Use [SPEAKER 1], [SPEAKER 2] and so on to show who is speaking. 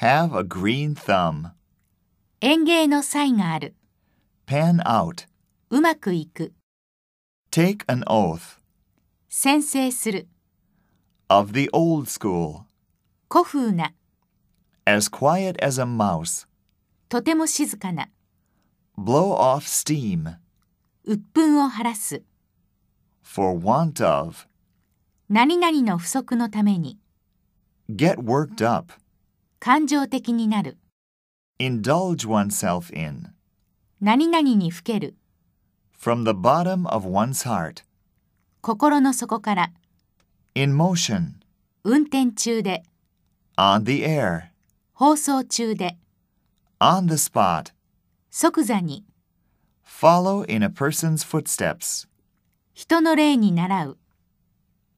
[SPEAKER 1] Have a green thumb.
[SPEAKER 2] 園芸の才がある。
[SPEAKER 1] Pan out.
[SPEAKER 2] うまくいく。
[SPEAKER 1] Take an oath.
[SPEAKER 2] 宣誓する。
[SPEAKER 1] Of the old school.
[SPEAKER 2] 古風な。
[SPEAKER 1] As quiet as a mouse.
[SPEAKER 2] とても静かな。
[SPEAKER 1] Blow off steam.
[SPEAKER 2] 鬱憤を晴らす。
[SPEAKER 1] For want of.
[SPEAKER 2] 何々の不足のために。
[SPEAKER 1] Get worked up.
[SPEAKER 2] 感情的になる。
[SPEAKER 1] Indulge oneself in.
[SPEAKER 2] 何々にふける。
[SPEAKER 1] From the bottom of one's heart.
[SPEAKER 2] 心の底から。
[SPEAKER 1] In motion.
[SPEAKER 2] 運転中で。
[SPEAKER 1] On the air.
[SPEAKER 2] 放送中で。
[SPEAKER 1] On the spot.
[SPEAKER 2] 即座に。
[SPEAKER 1] Follow in a person's footsteps.
[SPEAKER 2] 人の例に倣う。